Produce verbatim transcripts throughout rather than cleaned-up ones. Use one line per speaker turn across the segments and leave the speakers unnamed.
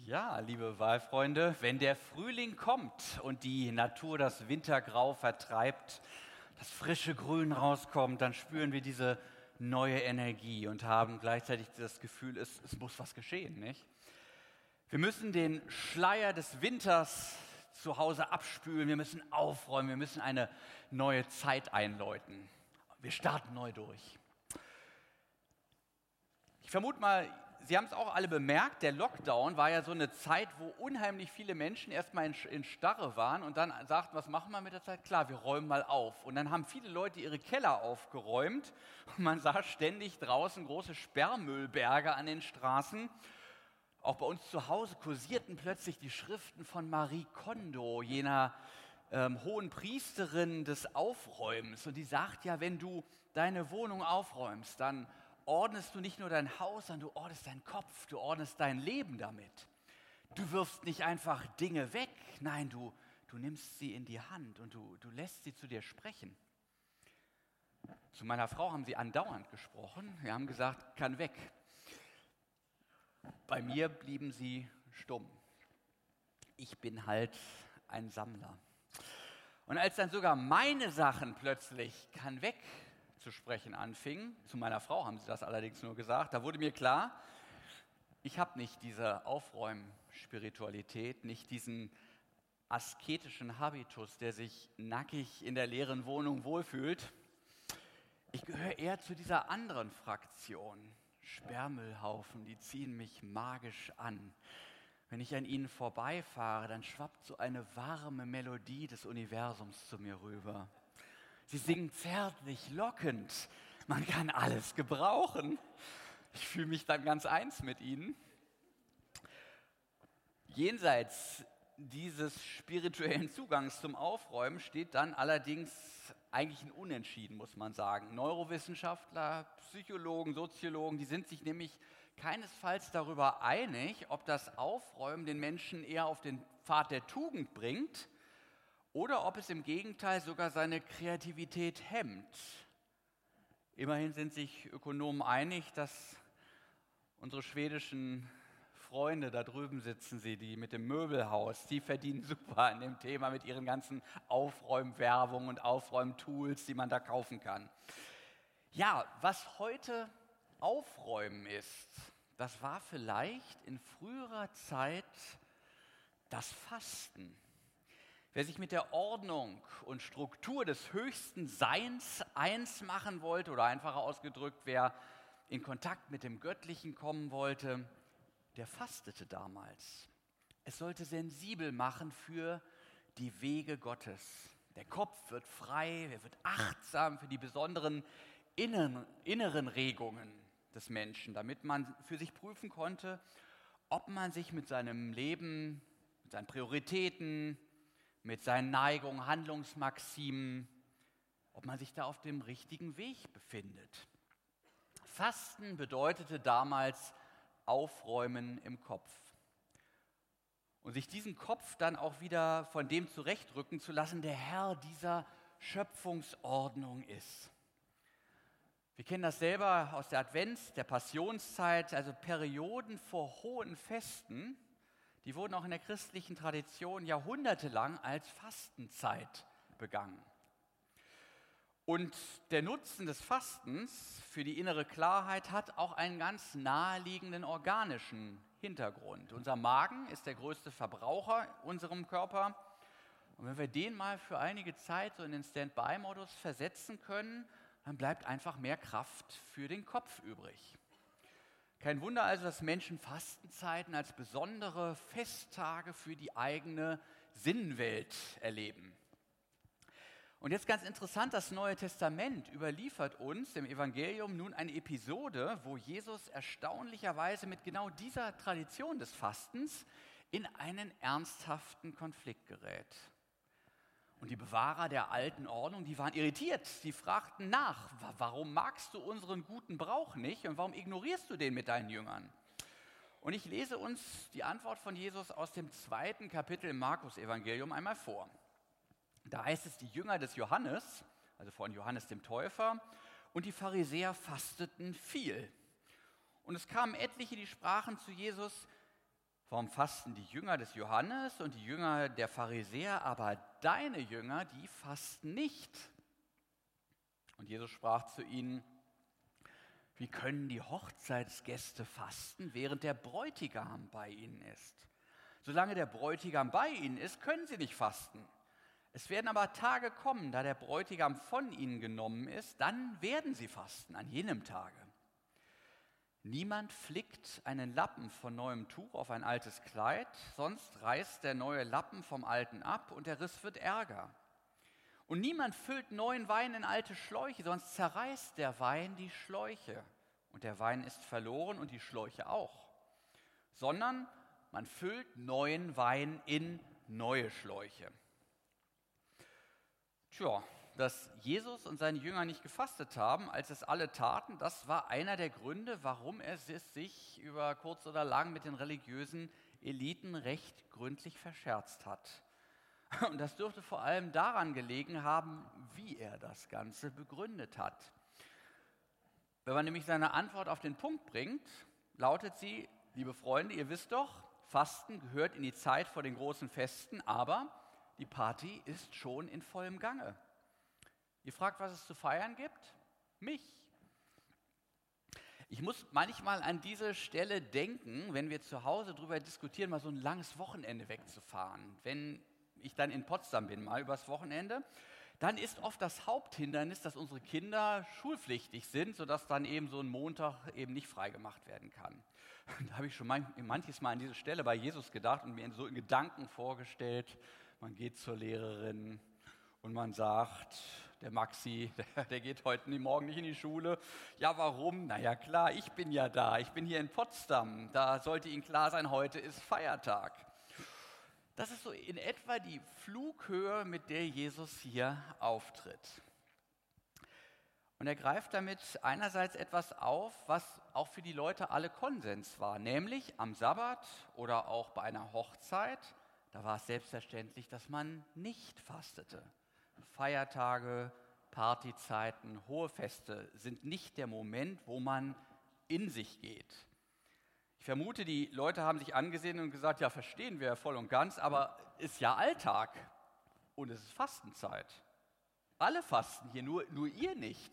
Ja, liebe Wahlfreunde, wenn der Frühling kommt und die Natur das Wintergrau vertreibt, das frische Grün rauskommt, dann spüren wir diese neue Energie und haben gleichzeitig das Gefühl, es, es muss was geschehen, nicht? Wir müssen den Schleier des Winters zu Hause abspülen, wir müssen aufräumen, wir müssen eine neue Zeit einläuten. Wir starten neu durch. Ich vermute mal, Sie haben es auch alle bemerkt, der Lockdown war ja so eine Zeit, wo unheimlich viele Menschen erstmal in, in Starre waren und dann sagten, was machen wir mit der Zeit? Klar, wir räumen mal auf. Und dann haben viele Leute ihre Keller aufgeräumt und man sah ständig draußen große Sperrmüllberge an den Straßen. Auch bei uns zu Hause kursierten plötzlich die Schriften von Marie Kondo, jener ähm, hohen Priesterin des Aufräumens. Und die sagt ja, wenn du deine Wohnung aufräumst, dann ordnest du nicht nur dein Haus, sondern du ordnest deinen Kopf, du ordnest dein Leben damit. Du wirfst nicht einfach Dinge weg, nein, du, du nimmst sie in die Hand und du, du lässt sie zu dir sprechen. Zu meiner Frau haben sie andauernd gesprochen, wir haben gesagt, kann weg. Bei mir blieben sie stumm. Ich bin halt ein Sammler. Und als dann sogar meine Sachen plötzlich kann weg zu sprechen anfingen, zu meiner Frau haben sie das allerdings nur gesagt, da wurde mir klar, ich habe nicht diese Aufräumspiritualität, nicht diesen asketischen Habitus, der sich nackig in der leeren Wohnung wohlfühlt. Ich gehöre eher zu dieser anderen Fraktion. Sperrmüllhaufen, die ziehen mich magisch an. Wenn ich an ihnen vorbeifahre, dann schwappt so eine warme Melodie des Universums zu mir rüber. Sie singen zärtlich, lockend. Man kann alles gebrauchen. Ich fühle mich dann ganz eins mit ihnen. Jenseits dieses spirituellen Zugangs zum Aufräumen steht dann allerdings eigentlich ein Unentschieden, muss man sagen. Neurowissenschaftler, Psychologen, Soziologen, die sind sich nämlich keinesfalls darüber einig, ob das Aufräumen den Menschen eher auf den Pfad der Tugend bringt oder ob es im Gegenteil sogar seine Kreativität hemmt. Immerhin sind sich Ökonomen einig, dass unsere schwedischen Freunde, da drüben sitzen sie, die mit dem Möbelhaus, die verdienen super an dem Thema mit ihren ganzen Aufräumwerbungen und Aufräumtools, die man da kaufen kann. Ja, was heute Aufräumen ist, das war vielleicht in früherer Zeit das Fasten. Wer sich mit der Ordnung und Struktur des höchsten Seins eins machen wollte oder einfacher ausgedrückt, wer in Kontakt mit dem Göttlichen kommen wollte, der fastete damals. Es sollte sensibel machen für die Wege Gottes. Der Kopf wird frei, er wird achtsam für die besonderen inneren, inneren Regungen des Menschen, damit man für sich prüfen konnte, ob man sich mit seinem Leben, mit seinen Prioritäten, mit seinen Neigungen, Handlungsmaximen, ob man sich da auf dem richtigen Weg befindet. Fasten bedeutete damals Aufräumen im Kopf. Und sich diesen Kopf dann auch wieder von dem zurechtrücken zu lassen, der Herr dieser Schöpfungsordnung ist. Wir kennen das selber aus der Advents-, der Passionszeit, also Perioden vor hohen Festen, die wurden auch in der christlichen Tradition jahrhundertelang als Fastenzeit begangen. Und der Nutzen des Fastens für die innere Klarheit hat auch einen ganz naheliegenden organischen Hintergrund. Unser Magen ist der größte Verbraucher in unserem Körper. Und wenn wir den mal für einige Zeit so in den Standby-Modus versetzen können, dann bleibt einfach mehr Kraft für den Kopf übrig. Kein Wunder also, dass Menschen Fastenzeiten als besondere Festtage für die eigene Sinnenwelt erleben. Und jetzt ganz interessant, das Neue Testament überliefert uns im Evangelium nun eine Episode, wo Jesus erstaunlicherweise mit genau dieser Tradition des Fastens in einen ernsthaften Konflikt gerät. Und die Bewahrer der alten Ordnung, die waren irritiert. Die fragten nach, warum magst du unseren guten Brauch nicht und warum ignorierst du den mit deinen Jüngern? Und ich lese uns die Antwort von Jesus aus dem zweiten Kapitel im Markus-Evangelium einmal vor. Da heißt es, die Jünger des Johannes, also von Johannes dem Täufer, und die Pharisäer fasteten viel. Und es kamen etliche, die sprachen zu Jesus, Warum fasten die Jünger des Johannes und die Jünger der Pharisäer, aber deine Jünger, die fasten nicht? Und Jesus sprach zu ihnen: Wie können die Hochzeitsgäste fasten, während der Bräutigam bei ihnen ist? Solange der Bräutigam bei ihnen ist, können sie nicht fasten. Es werden aber Tage kommen, da der Bräutigam von ihnen genommen ist, dann werden sie fasten, an jenem Tage. Niemand flickt einen Lappen von neuem Tuch auf ein altes Kleid, sonst reißt der neue Lappen vom alten ab und der Riss wird ärger. Und niemand füllt neuen Wein in alte Schläuche, sonst zerreißt der Wein die Schläuche. Und der Wein ist verloren und die Schläuche auch. Sondern man füllt neuen Wein in neue Schläuche. Tja, dass Jesus und seine Jünger nicht gefastet haben, als es alle taten, das war einer der Gründe, warum er es sich über kurz oder lang mit den religiösen Eliten recht gründlich verscherzt hat. Und das dürfte vor allem daran gelegen haben, wie er das Ganze begründet hat. Wenn man nämlich seine Antwort auf den Punkt bringt, lautet sie: Liebe Freunde, ihr wisst doch, Fasten gehört in die Zeit vor den großen Festen, aber die Party ist schon in vollem Gange. Ihr fragt, was es zu feiern gibt? Mich. Ich muss manchmal an diese Stelle denken, wenn wir zu Hause darüber diskutieren, mal so ein langes Wochenende wegzufahren. Wenn ich dann in Potsdam bin, mal übers Wochenende, dann ist oft das Haupthindernis, dass unsere Kinder schulpflichtig sind, sodass dann eben so ein Montag eben nicht freigemacht werden kann. Da habe ich schon manches Mal an diese Stelle bei Jesus gedacht und mir so in Gedanken vorgestellt, man geht zur Lehrerin und man sagt: Der Maxi, der, der geht heute Morgen nicht in die Schule. Ja, warum? Na ja, klar, ich bin ja da. Ich bin hier in Potsdam. Da sollte Ihnen klar sein, heute ist Feiertag. Das ist so in etwa die Flughöhe, mit der Jesus hier auftritt. Und er greift damit einerseits etwas auf, was auch für die Leute alle Konsens war, nämlich am Sabbat oder auch bei einer Hochzeit, da war es selbstverständlich, dass man nicht fastete. Feiertage, Partyzeiten, hohe Feste sind nicht der Moment, wo man in sich geht. Ich vermute, die Leute haben sich angesehen und gesagt: Ja, verstehen wir ja voll und ganz, aber ist ja Alltag und es ist Fastenzeit. Alle fasten hier, nur, nur ihr nicht.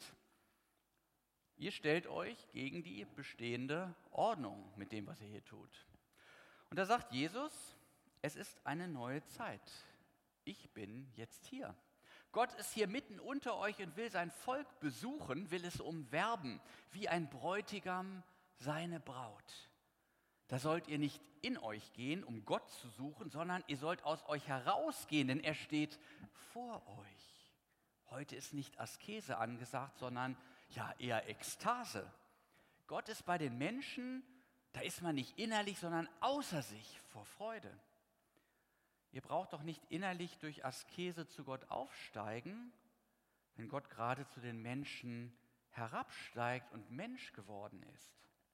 Ihr stellt euch gegen die bestehende Ordnung mit dem, was ihr hier tut. Und da sagt Jesus: Es ist eine neue Zeit. Ich bin jetzt hier. Gott ist hier mitten unter euch und will sein Volk besuchen, will es umwerben, wie ein Bräutigam seine Braut. Da sollt ihr nicht in euch gehen, um Gott zu suchen, sondern ihr sollt aus euch herausgehen, denn er steht vor euch. Heute ist nicht Askese angesagt, sondern ja eher Ekstase. Gott ist bei den Menschen, da ist man nicht innerlich, sondern außer sich vor Freude. Ihr braucht doch nicht innerlich durch Askese zu Gott aufsteigen, wenn Gott gerade zu den Menschen herabsteigt und Mensch geworden ist.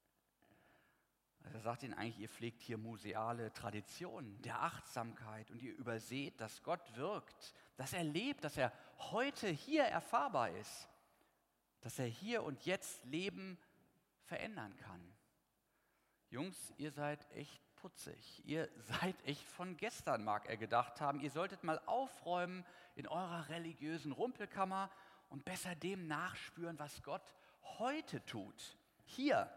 Also er sagt ihnen eigentlich, ihr pflegt hier museale Traditionen der Achtsamkeit und ihr überseht, dass Gott wirkt, dass er lebt, dass er heute hier erfahrbar ist, dass er hier und jetzt Leben verändern kann. Jungs, ihr seid echt putzig. Ihr seid echt von gestern, mag er gedacht haben. Ihr solltet mal aufräumen in eurer religiösen Rumpelkammer und besser dem nachspüren, was Gott heute tut. Hier.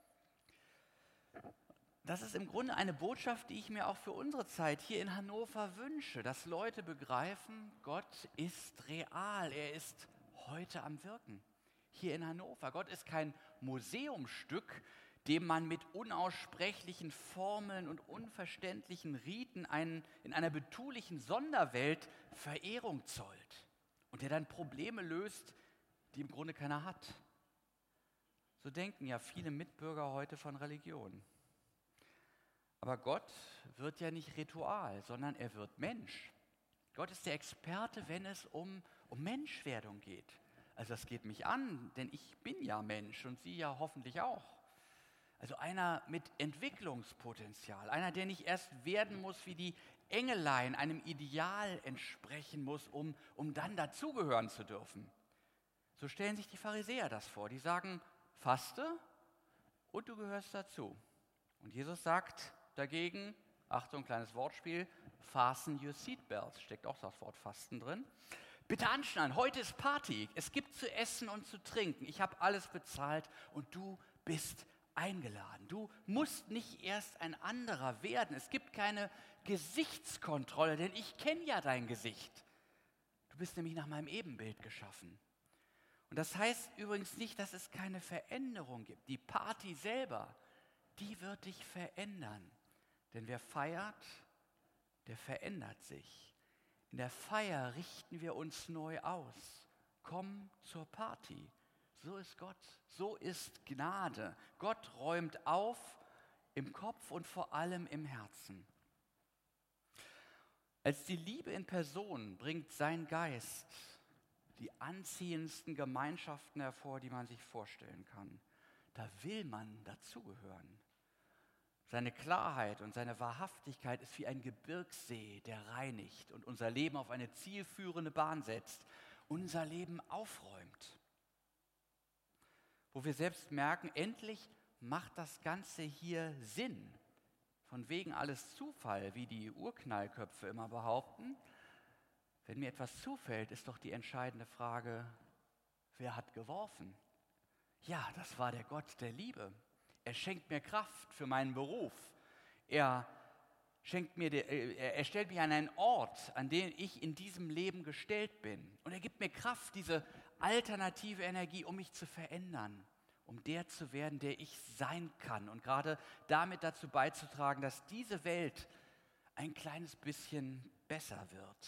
Das ist im Grunde eine Botschaft, die ich mir auch für unsere Zeit hier in Hannover wünsche, dass Leute begreifen, Gott ist real, er ist heute am Wirken. Hier in Hannover. Gott ist kein Museumsstück, dem man mit unaussprechlichen Formeln und unverständlichen Riten einen, in einer betulichen Sonderwelt Verehrung zollt und der dann Probleme löst, die im Grunde keiner hat. So denken ja viele Mitbürger heute von Religion. Aber Gott wird ja nicht Ritual, sondern er wird Mensch. Gott ist der Experte, wenn es um, um Menschwerdung geht. Also das geht mich an, denn ich bin ja Mensch und Sie ja hoffentlich auch. Also einer mit Entwicklungspotenzial, einer, der nicht erst werden muss wie die Engelein, einem Ideal entsprechen muss, um, um dann dazugehören zu dürfen. So stellen sich die Pharisäer das vor. Die sagen, faste und du gehörst dazu. Und Jesus sagt, dagegen, Achtung, kleines Wortspiel, fasten your seatbelts, steckt auch das Wort Fasten drin. Bitte anschnallen, heute ist Party, es gibt zu essen und zu trinken, ich habe alles bezahlt und du bist eingeladen. Du musst nicht erst ein anderer werden, es gibt keine Gesichtskontrolle, denn ich kenne ja dein Gesicht. Du bist nämlich nach meinem Ebenbild geschaffen. Und das heißt übrigens nicht, dass es keine Veränderung gibt. Die Party selber, die wird dich verändern. Denn wer feiert, der verändert sich. In der Feier richten wir uns neu aus. Komm zur Party. So ist Gott. So ist Gnade. Gott räumt auf im Kopf und vor allem im Herzen. Als die Liebe in Person bringt sein Geist die anziehendsten Gemeinschaften hervor, die man sich vorstellen kann. Da will man dazugehören. Seine Klarheit und seine Wahrhaftigkeit ist wie ein Gebirgssee, der reinigt und unser Leben auf eine zielführende Bahn setzt, unser Leben aufräumt. Wo wir selbst merken, endlich macht das Ganze hier Sinn. Von wegen alles Zufall, wie die Urknallköpfe immer behaupten. Wenn mir etwas zufällt, ist doch die entscheidende Frage, wer hat geworfen? Ja, das war der Gott der Liebe. Er schenkt mir Kraft für meinen Beruf. Er, schenkt mir de, er stellt mich an einen Ort, an den ich in diesem Leben gestellt bin. Und er gibt mir Kraft, diese alternative Energie, um mich zu verändern, um der zu werden, der ich sein kann. Und gerade damit dazu beizutragen, dass diese Welt ein kleines bisschen besser wird.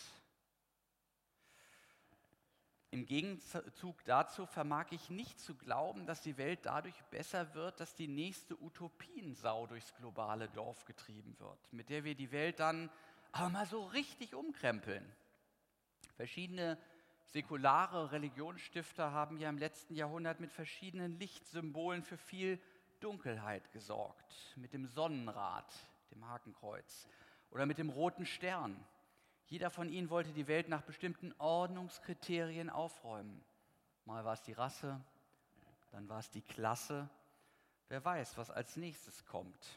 Im Gegenzug dazu vermag ich nicht zu glauben, dass die Welt dadurch besser wird, dass die nächste Utopiensau durchs globale Dorf getrieben wird, mit der wir die Welt dann aber mal so richtig umkrempeln. Verschiedene säkulare Religionsstifter haben ja im letzten Jahrhundert mit verschiedenen Lichtsymbolen für viel Dunkelheit gesorgt. Mit dem Sonnenrad, dem Hakenkreuz oder mit dem roten Stern. Jeder von ihnen wollte die Welt nach bestimmten Ordnungskriterien aufräumen. Mal war es die Rasse, dann war es die Klasse. Wer weiß, was als nächstes kommt.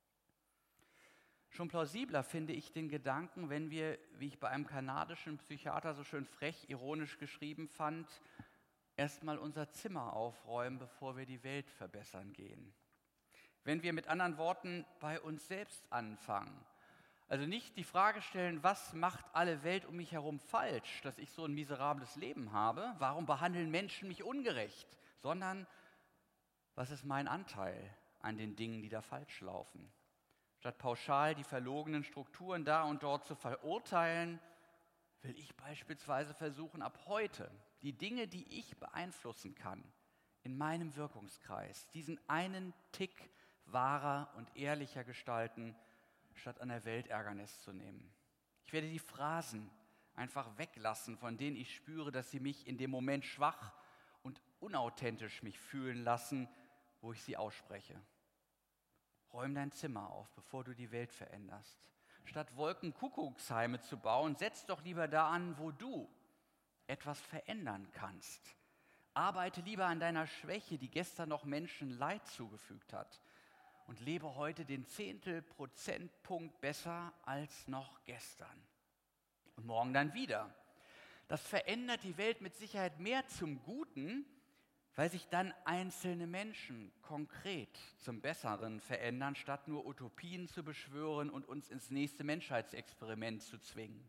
Schon plausibler finde ich den Gedanken, wenn wir, wie ich bei einem kanadischen Psychiater so schön frech, ironisch geschrieben fand, erstmal unser Zimmer aufräumen, bevor wir die Welt verbessern gehen. Wenn wir mit anderen Worten bei uns selbst anfangen. Also nicht die Frage stellen, was macht alle Welt um mich herum falsch, dass ich so ein miserables Leben habe, warum behandeln Menschen mich ungerecht, sondern was ist mein Anteil an den Dingen, die da falsch laufen. Statt pauschal die verlogenen Strukturen da und dort zu verurteilen, will ich beispielsweise versuchen, ab heute die Dinge, die ich beeinflussen kann, in meinem Wirkungskreis, diesen einen Tick wahrer und ehrlicher gestalten, statt an der Welt Ärgernis zu nehmen. Ich werde die Phrasen einfach weglassen, von denen ich spüre, dass sie mich in dem Moment schwach und unauthentisch mich fühlen lassen, wo ich sie ausspreche. Räum dein Zimmer auf, bevor du die Welt veränderst. Statt Wolkenkuckucksheime zu bauen, setz doch lieber da an, wo du etwas verändern kannst. Arbeite lieber an deiner Schwäche, die gestern noch Menschen Leid zugefügt hat. Und lebe heute den Zehntelprozentpunkt besser als noch gestern. Und morgen dann wieder. Das verändert die Welt mit Sicherheit mehr zum Guten, weil sich dann einzelne Menschen konkret zum Besseren verändern, statt nur Utopien zu beschwören und uns ins nächste Menschheitsexperiment zu zwingen.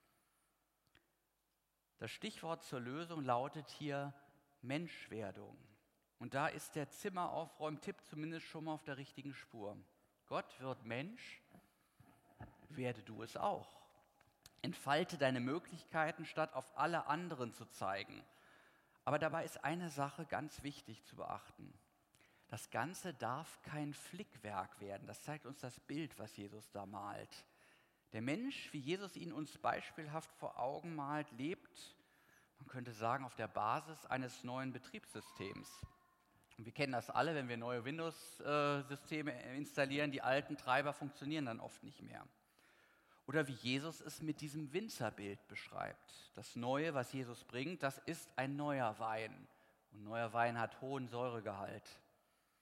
Das Stichwort zur Lösung lautet hier Menschwerdung. Und da ist der Zimmeraufräum-Tipp zumindest schon mal auf der richtigen Spur. Gott wird Mensch, werde du es auch. Entfalte deine Möglichkeiten, statt auf alle anderen zu zeigen. Aber dabei ist eine Sache ganz wichtig zu beachten. Das Ganze darf kein Flickwerk werden. Das zeigt uns das Bild, was Jesus da malt. Der Mensch, wie Jesus ihn uns beispielhaft vor Augen malt, lebt, man könnte sagen, auf der Basis eines neuen Betriebssystems. Und wir kennen das alle, wenn wir neue Windows-Systeme installieren, die alten Treiber funktionieren dann oft nicht mehr. Oder wie Jesus es mit diesem Winzerbild beschreibt. Das Neue, was Jesus bringt, das ist ein neuer Wein. Und neuer Wein hat hohen Säuregehalt.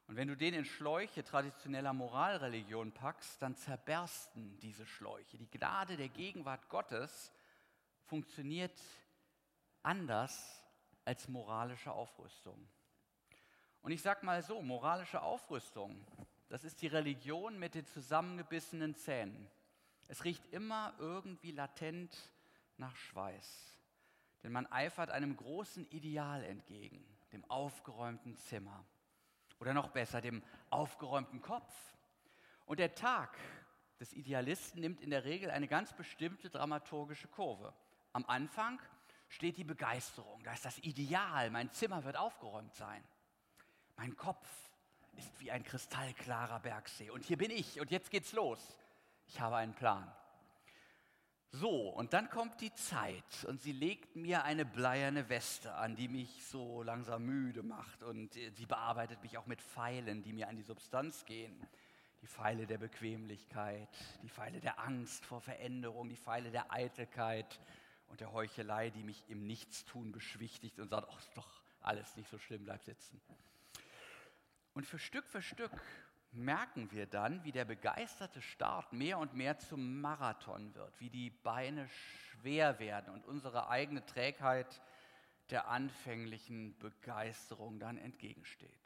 Und wenn du den in Schläuche traditioneller Moralreligion packst, dann zerbersten diese Schläuche. Die Gnade der Gegenwart Gottes funktioniert anders als moralische Aufrüstung. Und ich sage mal so, moralische Aufrüstung, das ist die Religion mit den zusammengebissenen Zähnen. Es riecht immer irgendwie latent nach Schweiß. Denn man eifert einem großen Ideal entgegen, dem aufgeräumten Zimmer. Oder noch besser, dem aufgeräumten Kopf. Und der Tag des Idealisten nimmt in der Regel eine ganz bestimmte dramaturgische Kurve. Am Anfang steht die Begeisterung, da ist das Ideal, mein Zimmer wird aufgeräumt sein. Mein Kopf ist wie ein kristallklarer Bergsee und hier bin ich und jetzt geht's los. Ich habe einen Plan. So, und dann kommt die Zeit und sie legt mir eine bleierne Weste an, die mich so langsam müde macht und sie bearbeitet mich auch mit Pfeilen, die mir an die Substanz gehen. Die Pfeile der Bequemlichkeit, die Pfeile der Angst vor Veränderung, die Pfeile der Eitelkeit und der Heuchelei, die mich im Nichtstun beschwichtigt und sagt, ach, ist doch alles nicht so schlimm, bleib sitzen. Und für Stück für Stück merken wir dann, wie der begeisterte Start mehr und mehr zum Marathon wird, wie die Beine schwer werden und unsere eigene Trägheit der anfänglichen Begeisterung dann entgegensteht.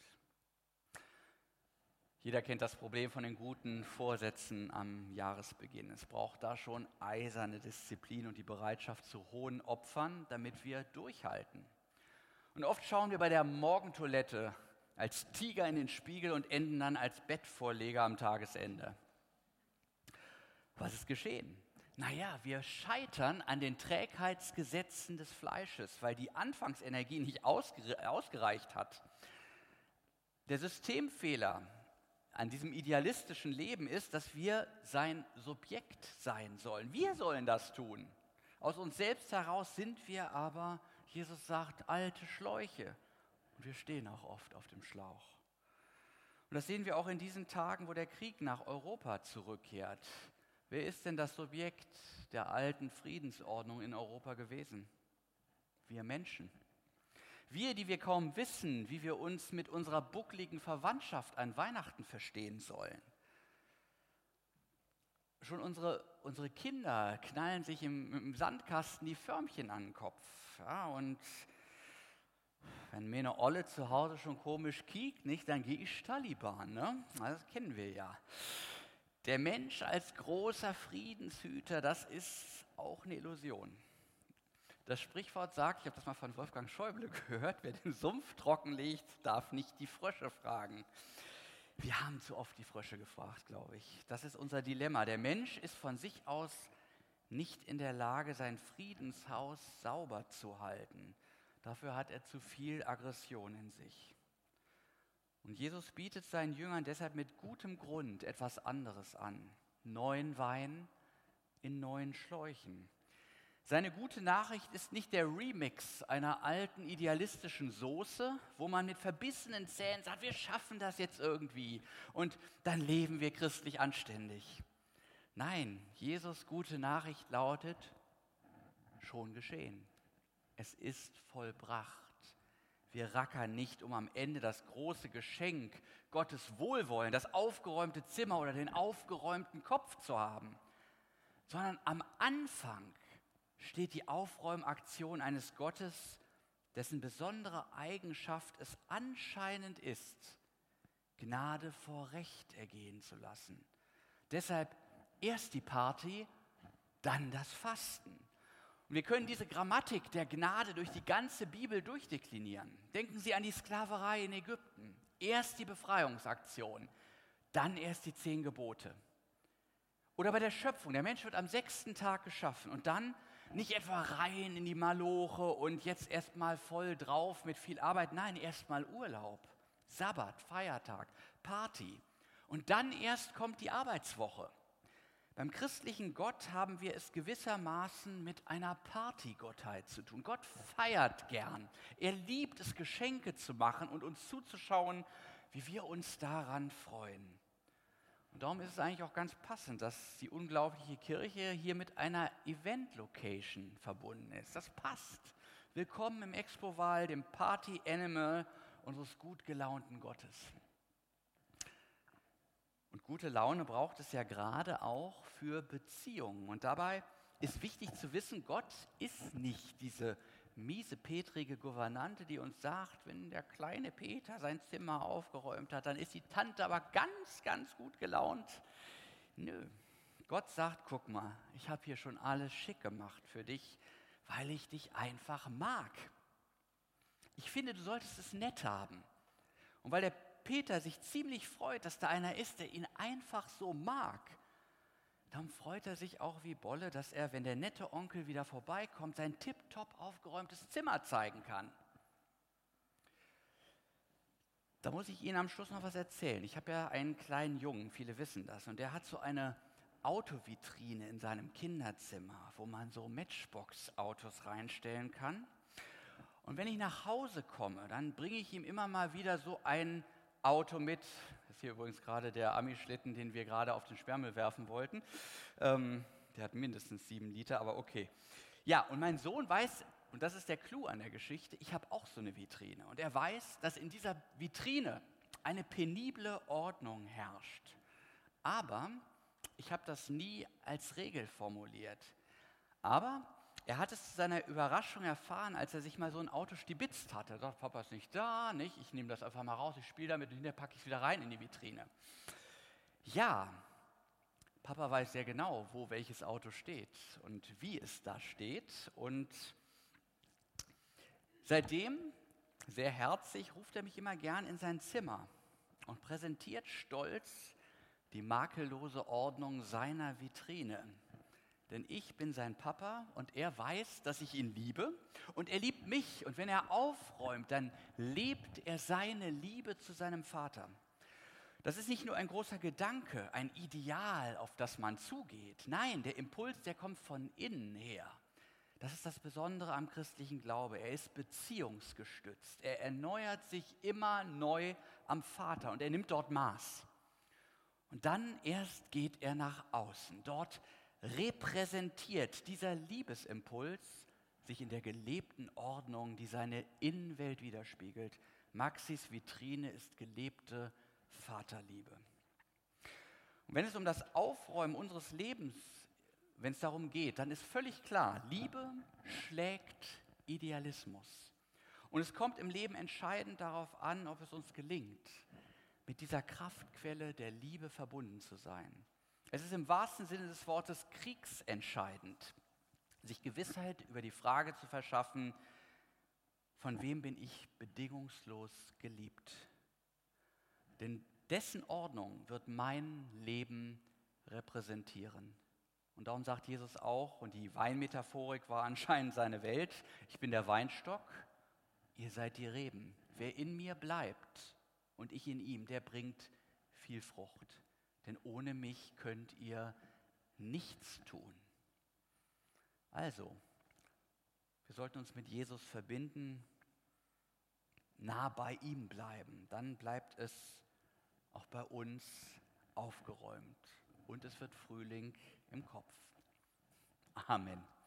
Jeder kennt das Problem von den guten Vorsätzen am Jahresbeginn. Es braucht da schon eiserne Disziplin und die Bereitschaft zu hohen Opfern, damit wir durchhalten. Und oft schauen wir bei der Morgentoilette als Tiger in den Spiegel und enden dann als Bettvorleger am Tagesende. Was ist geschehen? Naja, wir scheitern an den Trägheitsgesetzen des Fleisches, weil die Anfangsenergie nicht ausgere- ausgereicht hat. Der Systemfehler an diesem idealistischen Leben ist, dass wir sein Subjekt sein sollen. Wir sollen das tun. Aus uns selbst heraus sind wir aber, Jesus sagt, alte Schläuche. Und wir stehen auch oft auf dem Schlauch. Und das sehen wir auch in diesen Tagen, wo der Krieg nach Europa zurückkehrt. Wer ist denn das Subjekt der alten Friedensordnung in Europa gewesen? Wir Menschen. Wir, die wir kaum wissen, wie wir uns mit unserer buckligen Verwandtschaft an Weihnachten verstehen sollen. Schon unsere, unsere Kinder knallen sich im, im Sandkasten die Förmchen an den Kopf. Ja, und wenn mir eine Olle zu Hause schon komisch kiekt, nicht, dann gehe ich Taliban. Ne? Das kennen wir ja. Der Mensch als großer Friedenshüter, das ist auch eine Illusion. Das Sprichwort sagt, ich habe das mal von Wolfgang Schäuble gehört, wer den Sumpf trockenlegt, darf nicht die Frösche fragen. Wir haben zu oft die Frösche gefragt, glaube ich. Das ist unser Dilemma. Der Mensch ist von sich aus nicht in der Lage, sein Friedenshaus sauber zu halten. Dafür hat er zu viel Aggression in sich. Und Jesus bietet seinen Jüngern deshalb mit gutem Grund etwas anderes an. Neuen Wein in neuen Schläuchen. Seine gute Nachricht ist nicht der Remix einer alten idealistischen Soße, wo man mit verbissenen Zähnen sagt, wir schaffen das jetzt irgendwie und dann leben wir christlich anständig. Nein, Jesus' gute Nachricht lautet, schon geschehen. Es ist vollbracht. Wir rackern nicht, um am Ende das große Geschenk, Gottes Wohlwollen, das aufgeräumte Zimmer oder den aufgeräumten Kopf zu haben, sondern am Anfang steht die Aufräumaktion eines Gottes, dessen besondere Eigenschaft es anscheinend ist, Gnade vor Recht ergehen zu lassen. Deshalb erst die Party, dann das Fasten. Und wir können diese Grammatik der Gnade durch die ganze Bibel durchdeklinieren. Denken Sie an die Sklaverei in Ägypten. Erst die Befreiungsaktion, dann erst die zehn Gebote. Oder bei der Schöpfung. Der Mensch wird am sechsten Tag geschaffen und dann nicht etwa rein in die Maloche und jetzt erstmal voll drauf mit viel Arbeit. Nein, erstmal Urlaub, Sabbat, Feiertag, Party. Und dann erst kommt die Arbeitswoche. Beim christlichen Gott haben wir es gewissermaßen mit einer Partygottheit zu tun. Gott feiert gern. Er liebt es, Geschenke zu machen und uns zuzuschauen, wie wir uns daran freuen. Und darum ist es eigentlich auch ganz passend, dass die unglaubliche Kirche hier mit einer Event-Location verbunden ist. Das passt. Willkommen im Expo-Wahl, dem Party-Animal unseres gut gelaunten Gottes. Und gute Laune braucht es ja gerade auch für Beziehungen. Und dabei ist wichtig zu wissen, Gott ist nicht diese miesepetrige Gouvernante, die uns sagt, wenn der kleine Peter sein Zimmer aufgeräumt hat, dann ist die Tante aber ganz, ganz gut gelaunt. Nö, Gott sagt, guck mal, ich habe hier schon alles schick gemacht für dich, weil ich dich einfach mag. Ich finde, du solltest es nett haben. Und weil der Peter sich ziemlich freut, dass da einer ist, der ihn einfach so mag, dann freut er sich auch wie Bolle, dass er, wenn der nette Onkel wieder vorbeikommt, sein tipptopp aufgeräumtes Zimmer zeigen kann. Da muss ich Ihnen am Schluss noch was erzählen. Ich habe ja einen kleinen Jungen, viele wissen das, und der hat so eine Autovitrine in seinem Kinderzimmer, wo man so Matchbox-Autos reinstellen kann. Und wenn ich nach Hause komme, dann bringe ich ihm immer mal wieder so ein Auto mit. Das ist hier übrigens gerade der Ami-Schlitten, den wir gerade auf den Sperrmüll werfen wollten. Ähm, der hat mindestens sieben Liter, aber okay. Ja, und mein Sohn weiß, und das ist der Clou an der Geschichte, ich habe auch so eine Vitrine. Und er weiß, dass in dieser Vitrine eine penible Ordnung herrscht. Aber ich habe das nie als Regel formuliert. Aber er hat es zu seiner Überraschung erfahren, als er sich mal so ein Auto stibitzt hatte. Er sagt, Papa ist nicht da, nicht? Ich nehme das einfach mal raus, ich spiele damit und hinterher packe ich es wieder rein in die Vitrine. Ja, Papa weiß sehr genau, wo welches Auto steht und wie es da steht. Und seitdem, sehr herzig, ruft er mich immer gern in sein Zimmer und präsentiert stolz die makellose Ordnung seiner Vitrine. Denn ich bin sein Papa und er weiß, dass ich ihn liebe und er liebt mich. Und wenn er aufräumt, dann lebt er seine Liebe zu seinem Vater. Das ist nicht nur ein großer Gedanke, ein Ideal, auf das man zugeht. Nein, der Impuls, der kommt von innen her. Das ist das Besondere am christlichen Glaube. Er ist beziehungsgestützt. Er erneuert sich immer neu am Vater und er nimmt dort Maß. Und dann erst geht er nach außen. Dort repräsentiert dieser Liebesimpuls sich in der gelebten Ordnung, die seine Innenwelt widerspiegelt. Maxis Vitrine ist gelebte Vaterliebe. Und wenn es um das Aufräumen unseres Lebens, wenn es darum geht, dann ist völlig klar, Liebe schlägt Idealismus. Und es kommt im Leben entscheidend darauf an, ob es uns gelingt, mit dieser Kraftquelle der Liebe verbunden zu sein. Es ist im wahrsten Sinne des Wortes kriegsentscheidend, sich Gewissheit über die Frage zu verschaffen, von wem bin ich bedingungslos geliebt? Denn dessen Ordnung wird mein Leben repräsentieren. Und darum sagt Jesus auch, und die Weinmetaphorik war anscheinend seine Welt, ich bin der Weinstock, ihr seid die Reben. Wer in mir bleibt und ich in ihm, der bringt viel Frucht. Denn ohne mich könnt ihr nichts tun. Also, wir sollten uns mit Jesus verbinden, nah bei ihm bleiben. Dann bleibt es auch bei uns aufgeräumt. Und es wird Frühling im Kopf. Amen.